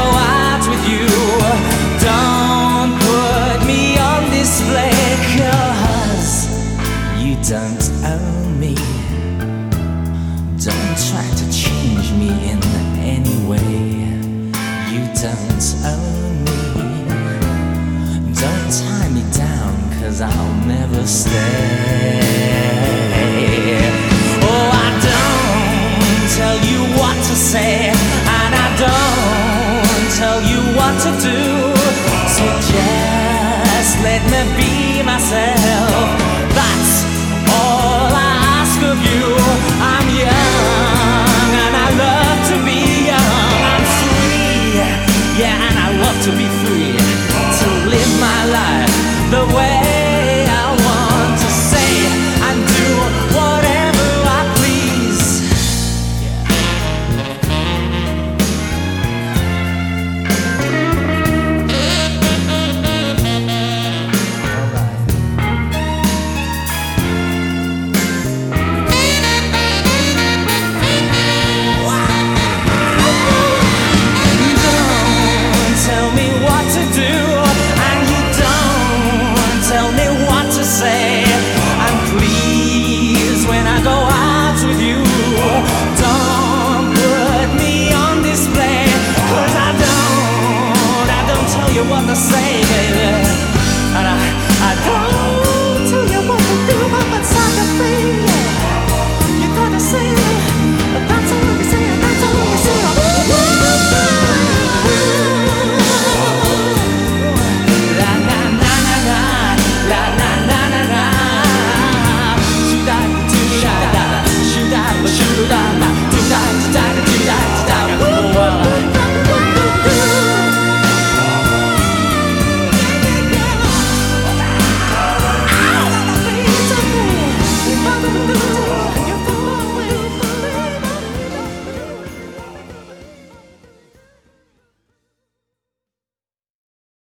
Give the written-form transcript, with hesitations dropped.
out with you. Don't put me on display, 'cause you don't own me. Don't try to change me in any way. You don't own me. Don't tie me down, 'cause I'll never stay. Oh, I don't tell you what to say, and I don't tell you what to do. So just let me be myself.